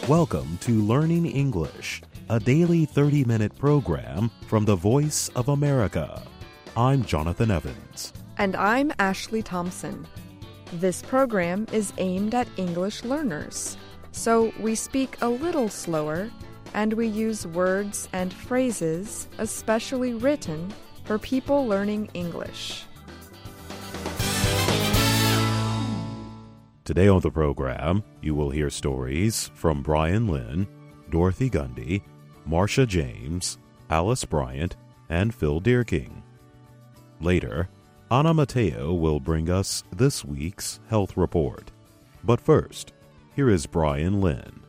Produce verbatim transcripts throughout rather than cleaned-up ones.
Welcome to Learning English, a daily thirty-minute program from the Voice of America. I'm Jonathan Evans. And I'm Ashley Thompson. This program is aimed at English learners, so we speak a little slower and we use words and phrases especially written for people learning English. Today on the program, you will hear stories from Brian Lynn, Dorothy Gundy, Marcia James, Alice Bryant, and Phil Deerking. Later, Ana Mateo will bring us this week's health report. But first, here is Brian Lynn.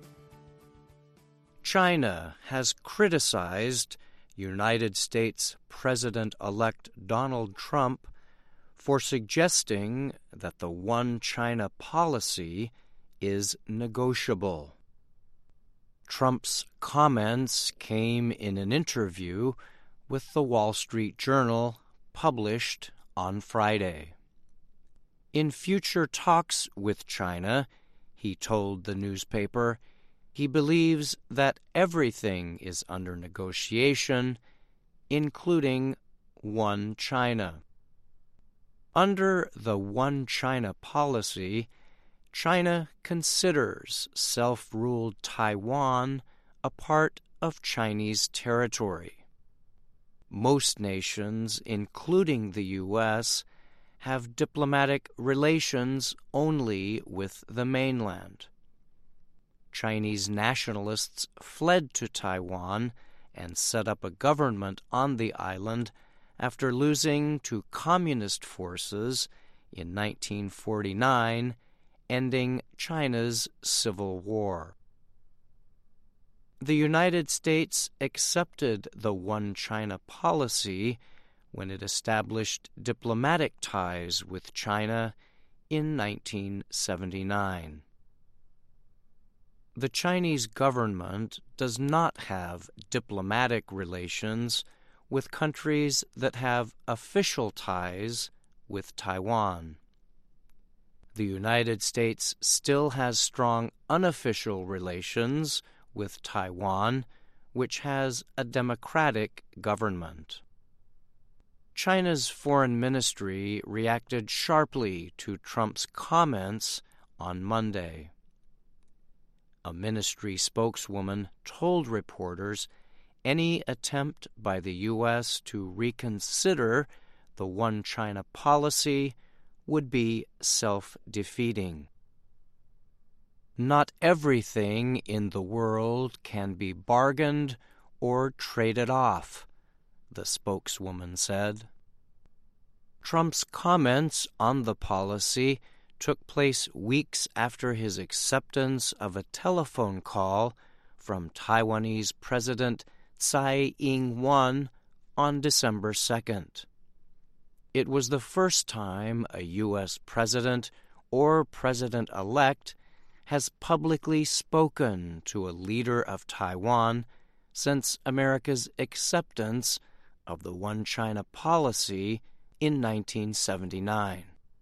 China has criticized United States President-elect Donald Trump for suggesting that the One China policy is negotiable. Trump's comments came in an interview with the Wall Street Journal published on Friday. In future talks with China, he told the newspaper, he believes that everything is under negotiation, including One China. Under the One China policy, China considers self-ruled Taiwan a part of Chinese territory. Most nations, including the U S, have diplomatic relations only with the mainland. Chinese nationalists fled to Taiwan and set up a government on the island after losing to communist forces in nineteen forty-nine, ending China's Civil War. The United States accepted the One China policy when it established diplomatic ties with China in nineteen seventy-nine. The Chinese government does not have diplomatic relations with countries that have official ties with Taiwan. The United States still has strong unofficial relations with Taiwan, which has a democratic government. China's foreign ministry reacted sharply to Trump's comments on Monday. A ministry spokeswoman told reporters any attempt by the U S to reconsider the One China policy would be self-defeating. Not everything in the world can be bargained or traded off, the spokeswoman said. Trump's comments on the policy took place weeks after his acceptance of a telephone call from Taiwanese President Tsai Ing-wen on December second. It was the first time a U S president or president-elect has publicly spoken to a leader of Taiwan since America's acceptance of the One China policy in nineteen seventy-nine.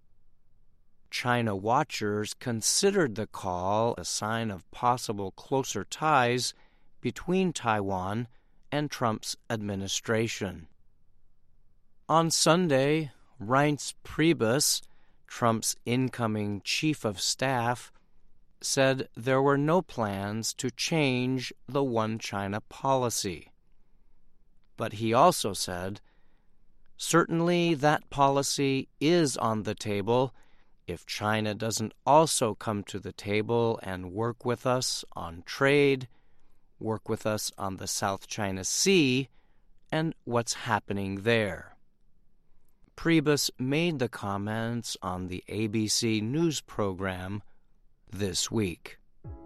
China watchers considered the call a sign of possible closer ties between Taiwan and Trump's administration. On Sunday, Reince Priebus, Trump's incoming chief of staff, said there were no plans to change the One China policy. But he also said, certainly that policy is on the table if China doesn't also come to the table and work with us on trade, work with us on the South China Sea, and what's happening there. Priebus made the comments on the A B C News program This Week.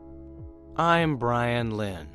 I'm Brian Lynn.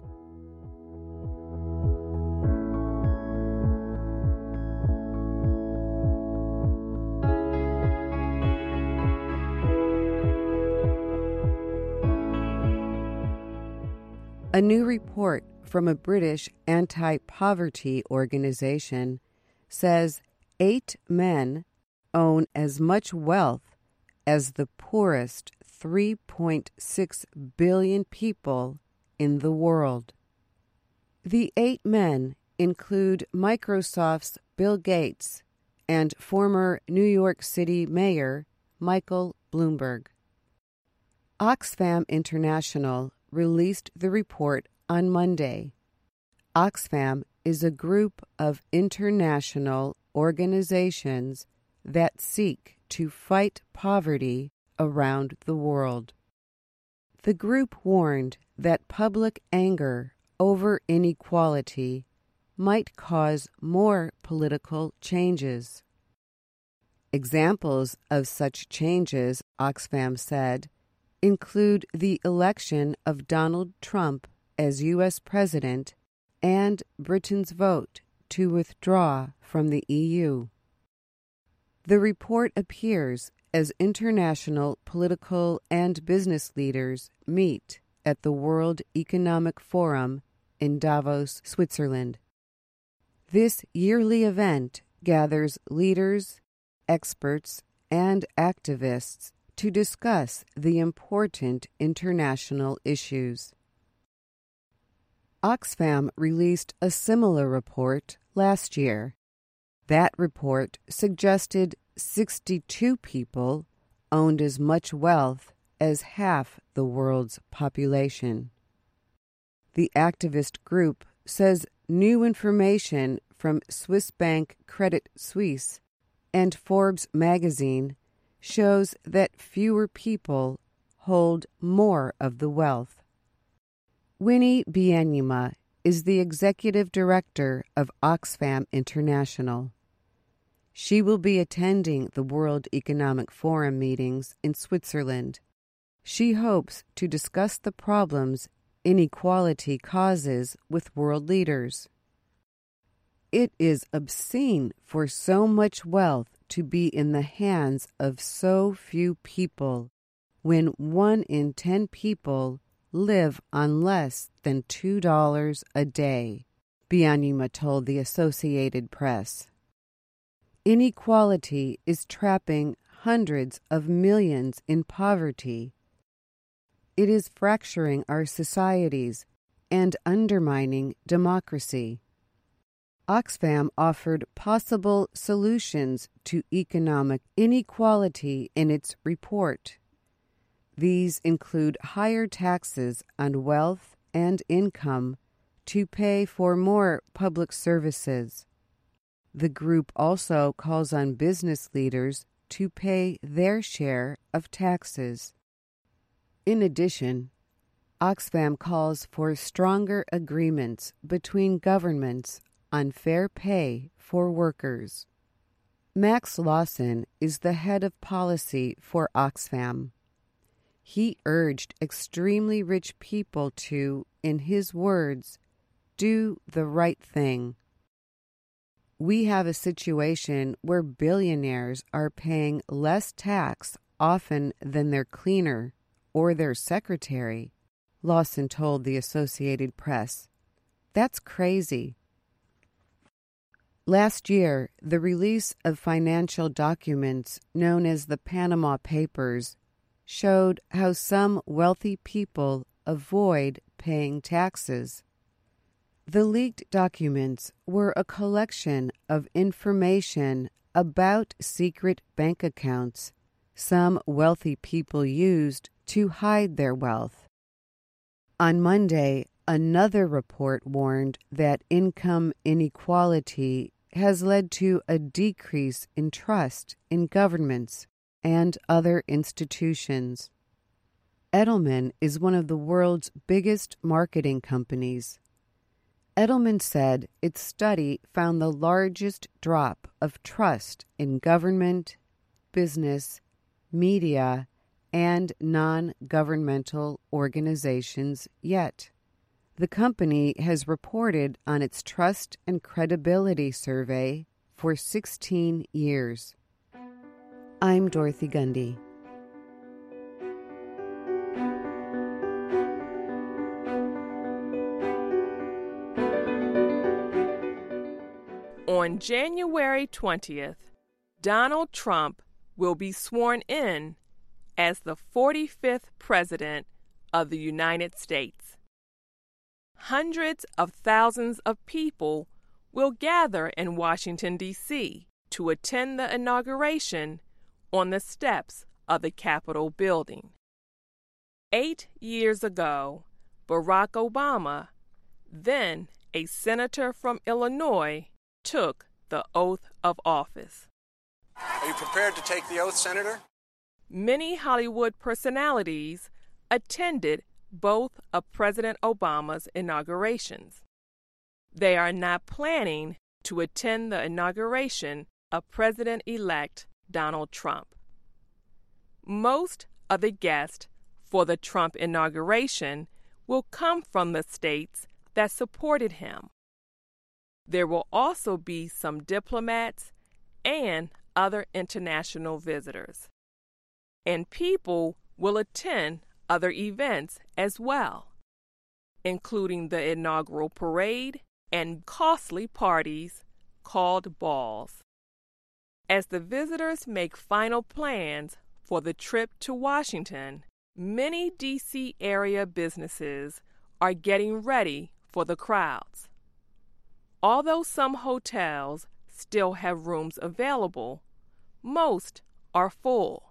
A new report from a British anti-poverty organization says eight men own as much wealth as the poorest three point six billion people in the world. The eight men include Microsoft's Bill Gates and former New York City Mayor Michael Bloomberg. Oxfam International released the report on Monday. Oxfam is a group of international organizations that seek to fight poverty around the world. The group warned that public anger over inequality might cause more political changes. Examples of such changes, Oxfam said, include the election of Donald Trump as U S president and Britain's vote to withdraw from the E U. The report appears as international political and business leaders meet at the World Economic Forum in Davos, Switzerland. This yearly event gathers leaders, experts, and activists to discuss the important international issues. Oxfam released a similar report last year. That report suggested sixty-two people owned as much wealth as half the world's population. The activist group says new information from Swiss bank Credit Suisse and Forbes magazine shows that fewer people hold more of the wealth. Winnie Byanyima is the executive director of Oxfam International. She will be attending the World Economic Forum meetings in Switzerland. She hopes to discuss the problems inequality causes with world leaders. It is obscene for so much wealth to be in the hands of so few people when one in ten people live on less than two dollars a day, Byanyima told the Associated Press. Inequality is trapping hundreds of millions in poverty. It is fracturing our societies and undermining democracy. Oxfam offered possible solutions to economic inequality in its report. These include higher taxes on wealth and income to pay for more public services. The group also calls on business leaders to pay their share of taxes. In addition, Oxfam calls for stronger agreements between governments on fair pay for workers. Max Lawson is the head of policy for Oxfam. He urged extremely rich people to, in his words, do the right thing. We have a situation where billionaires are paying less tax often than their cleaner or their secretary, Lawson told the Associated Press. That's crazy. Last year, the release of financial documents known as the Panama Papers showed how some wealthy people avoid paying taxes. The leaked documents were a collection of information about secret bank accounts some wealthy people used to hide their wealth. On Monday, another report warned that income inequality has led to a decrease in trust in governments and other institutions. Edelman is one of the world's biggest marketing companies. Edelman said its study found the largest drop of trust in government, business, media, and non-governmental organizations yet. The company has reported on its trust and credibility survey for sixteen years. I'm Dorothy Gundy. On January twentieth, Donald Trump will be sworn in as the forty-fifth President of the United States. Hundreds of thousands of people will gather in Washington, D C to attend the inauguration on the steps of the Capitol building. Eight years ago, Barack Obama, then a senator from Illinois, took the oath of office. Are you prepared to take the oath, Senator? Many Hollywood personalities attended both of President Obama's inaugurations. They are not planning to attend the inauguration of President-elect Donald Trump. Most of the guests for the Trump inauguration will come from the states that supported him. There will also be some diplomats and other international visitors. And people will attend other events as well, including the inaugural parade and costly parties called balls. As the visitors make final plans for the trip to Washington, many D C area businesses are getting ready for the crowds. Although some hotels still have rooms available, most are full.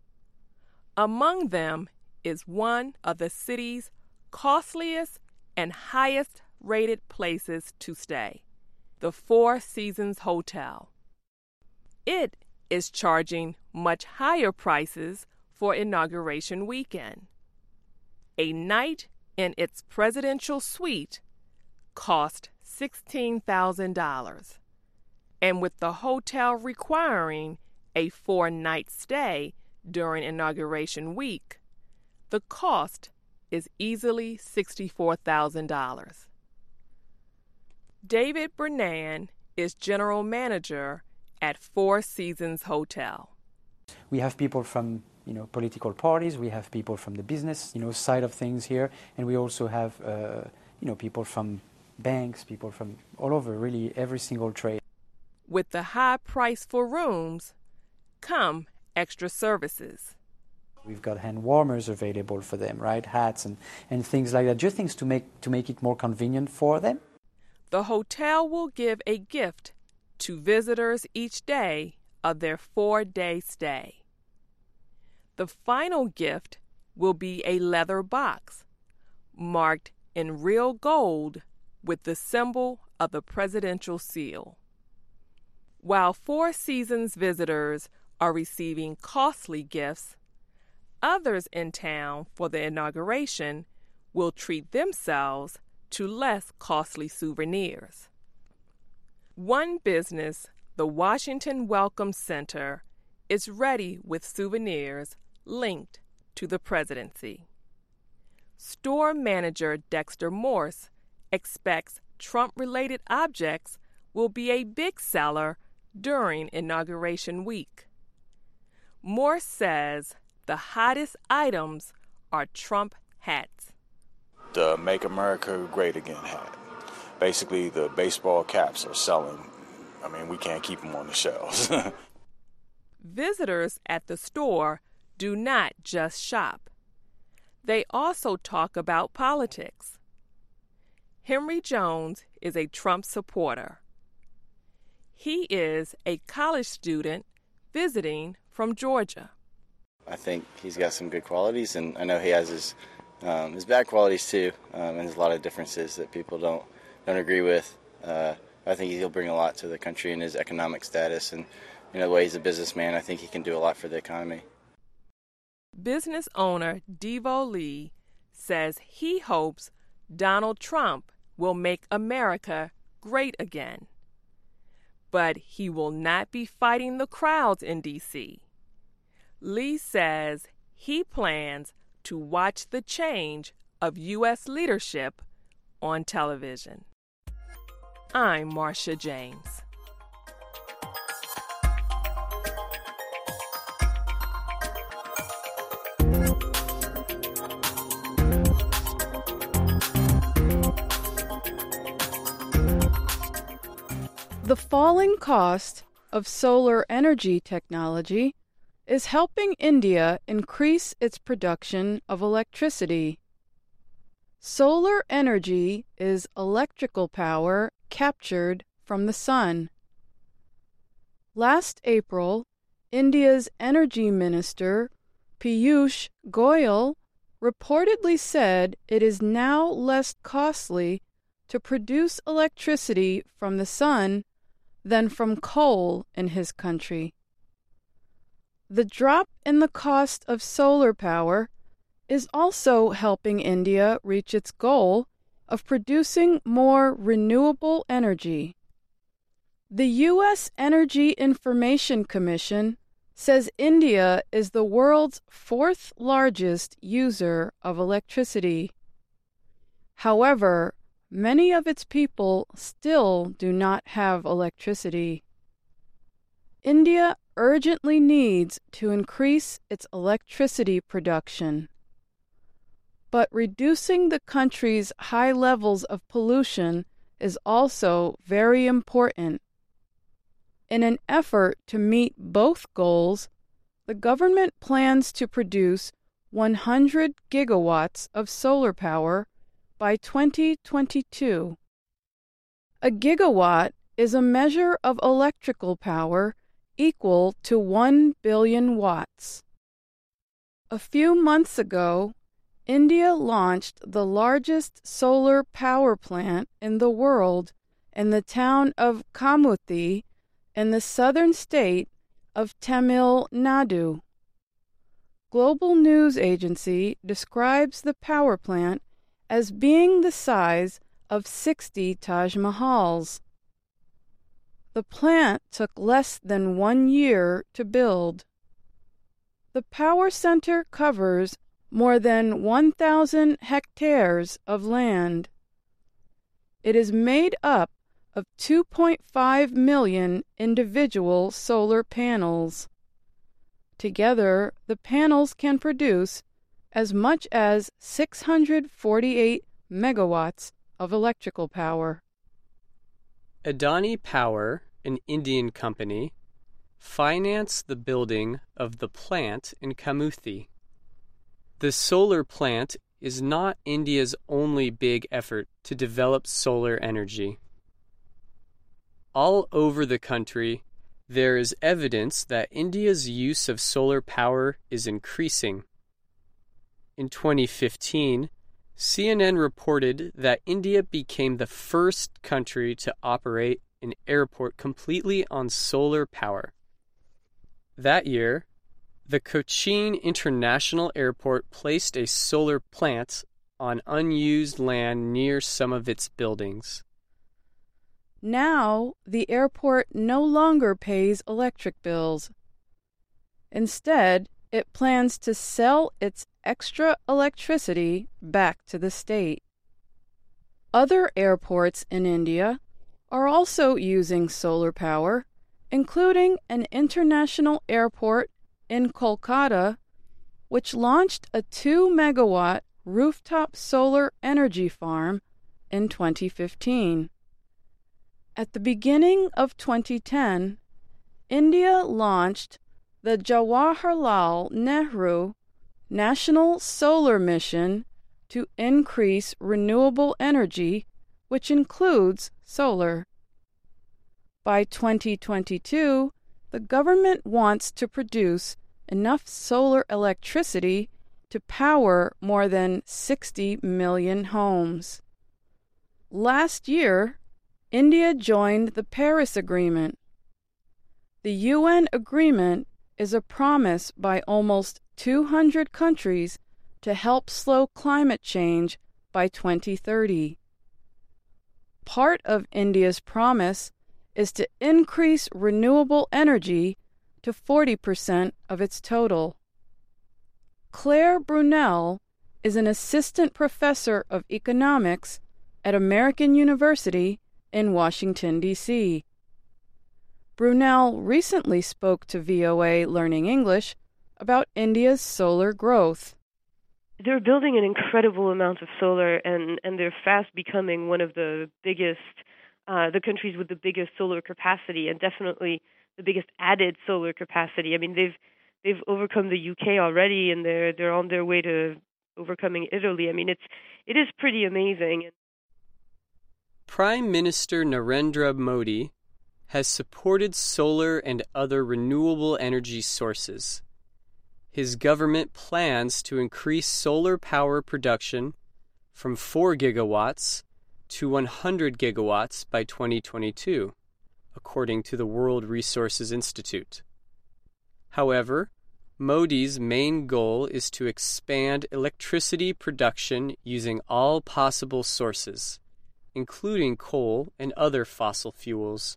Among them is one of the city's costliest and highest rated places to stay, the Four Seasons Hotel. It is charging much higher prices for inauguration weekend. A night in its presidential suite cost sixteen thousand dollars, and with the hotel requiring a four-night stay during inauguration week, the cost is easily sixty-four thousand dollars. David Bernan is general manager at Four Seasons Hotel. We have people from, you know, political parties. We have people from the business, you know, side of things here, and we also have, uh, you know, people from banks, people from all over, really every single trade. With the high price for rooms, come extra services. We've got hand warmers available for them, right? Hats and, and things like that, just things to make to make it more convenient for them. The hotel will give a gift to visitors each day of their four-day stay. The final gift will be a leather box marked in real gold with the symbol of the presidential seal. While Four Seasons visitors are receiving costly gifts, others in town for the inauguration will treat themselves to less costly souvenirs. One business, the Washington Welcome Center, is ready with souvenirs linked to the presidency. Store manager Dexter Morse expects Trump-related objects will be a big seller during inauguration week. Morse says the hottest items are Trump hats. The Make America Great Again hat. Basically, the baseball caps are selling. I mean, we can't keep them on the shelves. Visitors at the store do not just shop. They also talk about politics. Henry Jones is a Trump supporter. He is a college student visiting from Georgia. I think he's got some good qualities, and I know he has his um, his bad qualities too, um, and there's a lot of differences that people don't don't agree with. Uh, I think he'll bring a lot to the country in his economic status, and you know the way he's a businessman. I think he can do a lot for the economy. Business owner Devo Lee says he hopes Donald Trump will make America great again. But he will not be fighting the crowds in D C. Lee says he plans to watch the change of U S leadership on television. I'm Marcia James. The falling cost of solar energy technology is helping India increase its production of electricity. Solar energy is electrical power captured from the sun. Last April, India's Energy Minister, Piyush Goyal, reportedly said it is now less costly to produce electricity from the sun than from coal in his country. The drop in the cost of solar power is also helping India reach its goal of producing more renewable energy. The U S Energy Information Commission says India is the world's fourth largest user of electricity. However, many of its people still do not have electricity. India urgently needs to increase its electricity production. But reducing the country's high levels of pollution is also very important. In an effort to meet both goals, the government plans to produce one hundred gigawatts of solar power by twenty twenty-two. A gigawatt is a measure of electrical power equal to one billion watts. A few months ago, India launched the largest solar power plant in the world in the town of Kamuthi in the southern state of Tamil Nadu. Global News Agency describes the power plant as being the size of sixty Taj Mahals. The plant took less than one year to build. The power center covers more than one thousand hectares of land. It is made up of two point five million individual solar panels. Together, the panels can produce as much as six hundred forty-eight megawatts of electrical power. Adani Power, an Indian company, financed the building of the plant in Kamuthi. The solar plant is not India's only big effort to develop solar energy. All over the country, there is evidence that India's use of solar power is increasing. In twenty fifteen, C N N reported that India became the first country to operate an airport completely on solar power. That year, the Cochin International Airport placed a solar plant on unused land near some of its buildings. Now, the airport no longer pays electric bills. Instead, it plans to sell its extra electricity back to the state. Other airports in India are also using solar power, including an international airport in Kolkata, which launched a two megawatt rooftop solar energy farm in twenty fifteen. At the beginning of twenty ten, India launched the Jawaharlal Nehru National Solar Mission to increase renewable energy, which includes solar. By twenty twenty-two, the government wants to produce enough solar electricity to power more than sixty million homes. Last year, India joined the Paris Agreement. The U N agreement is a promise by almost two hundred countries to help slow climate change by twenty thirty. Part of India's promise is to increase renewable energy to forty percent of its total. Claire Brunel is an assistant professor of economics at American University in Washington, D C Brunel recently spoke to V O A Learning English about India's solar growth. They're building an incredible amount of solar, and, and they're fast becoming one of the biggest, uh, the countries with the biggest solar capacity, and definitely the biggest added solar capacity. I mean, they've they've overcome the U K already, and they're they're on their way to overcoming Italy. I mean, it's it is pretty amazing. Prime Minister Narendra Modi has supported solar and other renewable energy sources. His government plans to increase solar power production from four gigawatts to one hundred gigawatts by twenty twenty-two, according to the World Resources Institute. However, Modi's main goal is to expand electricity production using all possible sources, including coal and other fossil fuels.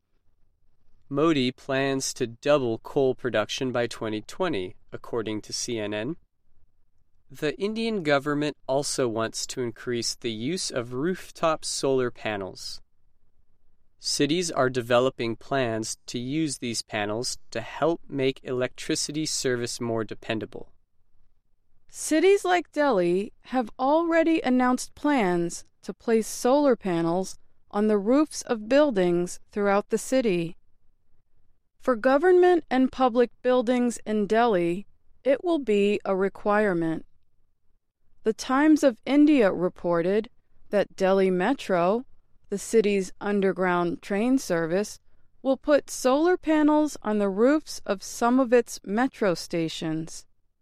Modi plans to double coal production by twenty twenty, according to C N N. The Indian government also wants to increase the use of rooftop solar panels. Cities are developing plans to use these panels to help make electricity service more dependable. Cities like Delhi have already announced plans to place solar panels on the roofs of buildings throughout the city. For government and public buildings in Delhi, it will be a requirement. The Times of India reported that Delhi Metro, the city's underground train service, will put solar panels on the roofs of some of its metro stations.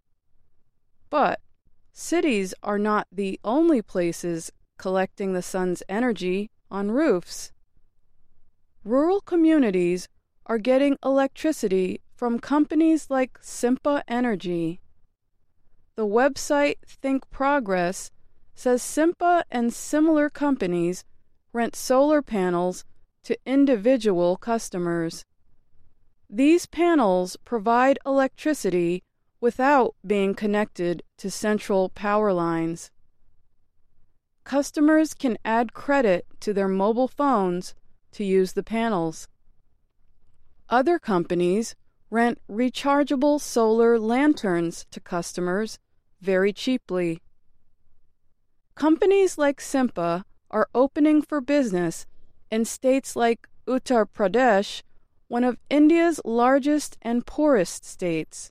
But cities are not the only places collecting the sun's energy on roofs. Rural communities are getting electricity from companies like Simpa Energy. The website Think Progress says Simpa and similar companies rent solar panels to individual customers. These panels provide electricity without being connected to central power lines. Customers can add credit to their mobile phones to use the panels. Other companies rent rechargeable solar lanterns to customers very cheaply. Companies like Simpa are opening for business in states like Uttar Pradesh, one of India's largest and poorest states.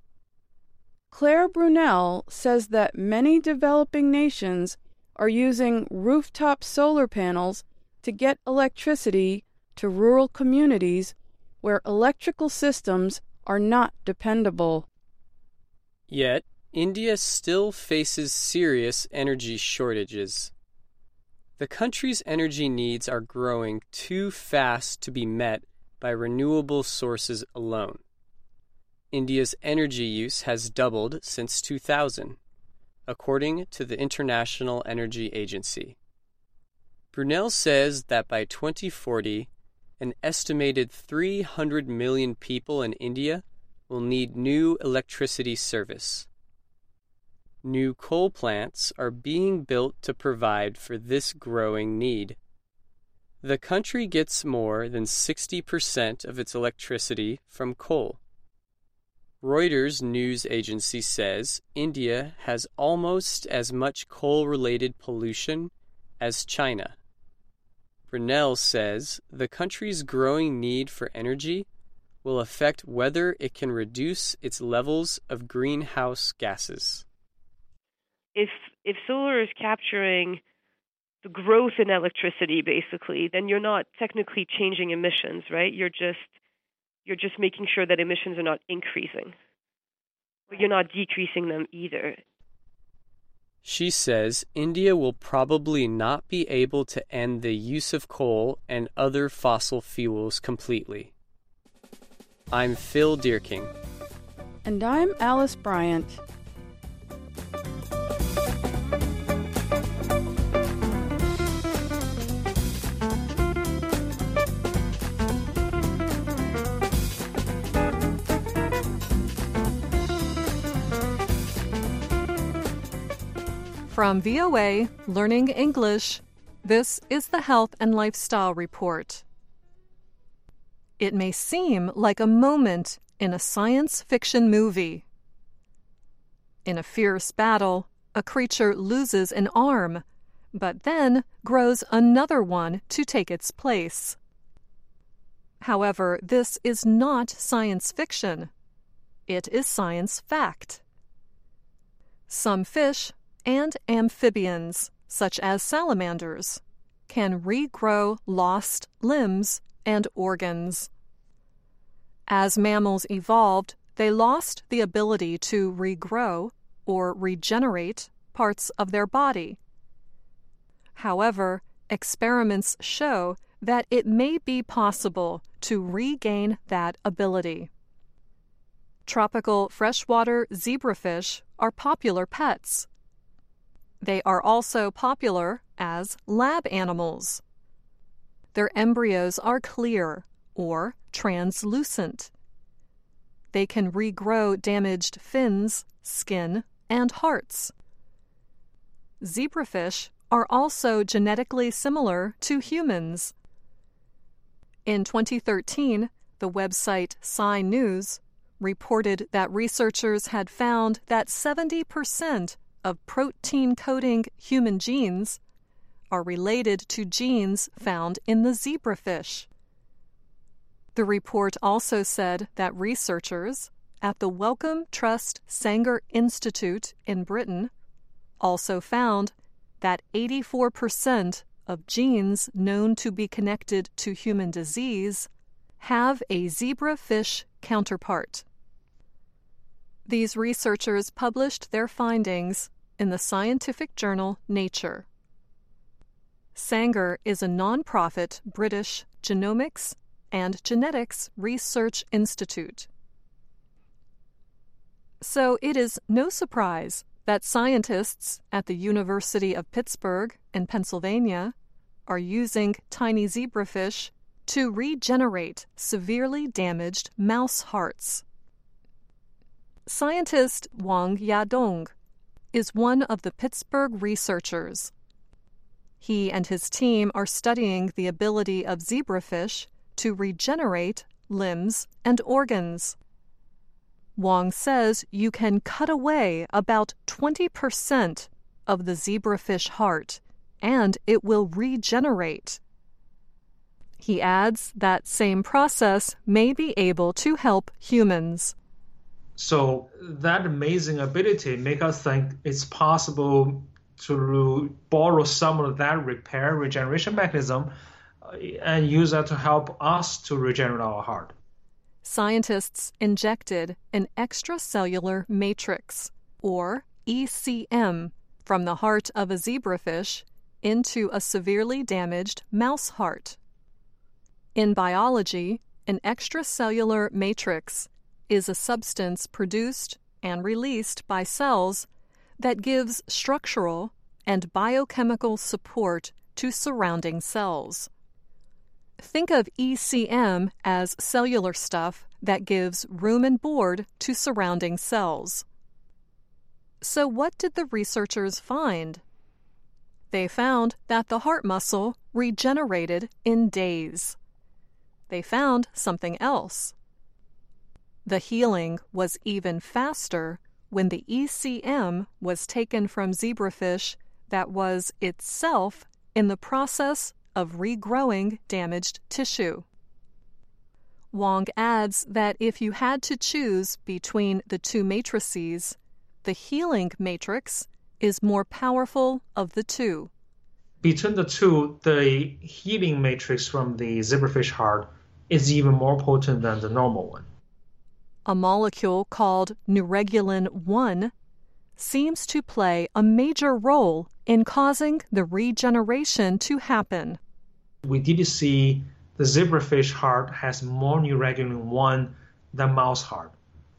Claire Brunel says that many developing nations are using rooftop solar panels to get electricity to rural communities where electrical systems are not dependable. Yet, India still faces serious energy shortages. The country's energy needs are growing too fast to be met by renewable sources alone. India's energy use has doubled since two thousand, according to the International Energy Agency. Brunel says that by twenty forty, an estimated three hundred million people in India will need new electricity service. New coal plants are being built to provide for this growing need. The country gets more than sixty percent of its electricity from coal. Reuters news agency says India has almost as much coal-related pollution as China. Brunel says the country's growing need for energy will affect whether it can reduce its levels of greenhouse gases. If if solar is capturing the growth in electricity, basically, then you're not technically changing emissions, right? You're just you're just making sure that emissions are not increasing, but you're not decreasing them either. She says India will probably not be able to end the use of coal and other fossil fuels completely. I'm Phil Deerking. And I'm Alice Bryant. From V O A Learning English, this is the Health and Lifestyle Report. It may seem like a moment in a science fiction movie. In a fierce battle, a creature loses an arm, but then grows another one to take its place. However, this is not science fiction. It is science fact. Some fish and amphibians, such as salamanders, can regrow lost limbs and organs. As mammals evolved, they lost the ability to regrow or regenerate parts of their body. However, experiments show that it may be possible to regain that ability. Tropical freshwater zebrafish are popular pets. They are also popular as lab animals. Their embryos are clear or translucent. They can regrow damaged fins, skin, and hearts. Zebrafish are also genetically similar to humans. In twenty thirteen, the website Sci News reported that researchers had found that seventy percent of protein-coding human genes are related to genes found in the zebrafish. The report also said that researchers at the Wellcome Trust Sanger Institute in Britain also found that eighty-four percent of genes known to be connected to human disease have a zebrafish counterpart. These researchers published their findings in the scientific journal Nature. Sanger is a non-profit British genomics and genetics research institute. So it is no surprise that scientists at the University of Pittsburgh in Pennsylvania are using tiny zebrafish to regenerate severely damaged mouse hearts. Scientist Wang Yadong is one of the Pittsburgh researchers. He and his team are studying the ability of zebrafish to regenerate limbs and organs. Wang says you can cut away about twenty percent of the zebrafish heart and it will regenerate. He adds that same process may be able to help humans. So that amazing ability makes us think it's possible to borrow some of that repair regeneration mechanism and use that to help us to regenerate our heart. Scientists injected an extracellular matrix, or E C M, from the heart of a zebrafish into a severely damaged mouse heart. In biology, an extracellular matrix is a substance produced and released by cells that gives structural and biochemical support to surrounding cells. Think of E C M as cellular stuff that gives room and board to surrounding cells. So what did the researchers find? They found that the heart muscle regenerated in days. They found something else. The healing was even faster when the E C M was taken from zebrafish that was itself in the process of regrowing damaged tissue. Wang adds that if you had to choose between the two matrices, the healing matrix is more powerful of the two. Between the two, the healing matrix from the zebrafish heart is even more potent than the normal one. A molecule called neuregulin one seems to play a major role in causing the regeneration to happen. We did see the zebrafish heart has more neuregulin one than mouse heart.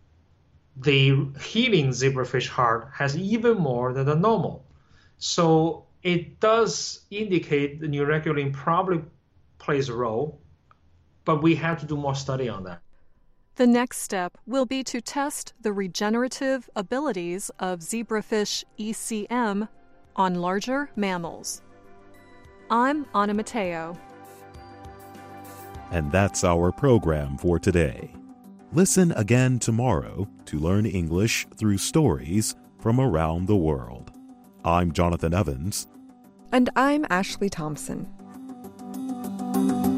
The healing zebrafish heart has even more than the normal. So it does indicate the neuregulin probably plays a role, but we have to do more study on that. The next step will be to test the regenerative abilities of zebrafish E C M on larger mammals. I'm Anna Mateo. And that's our program for today. Listen again tomorrow to learn English through stories from around the world. I'm Jonathan Evans. And I'm Ashley Thompson.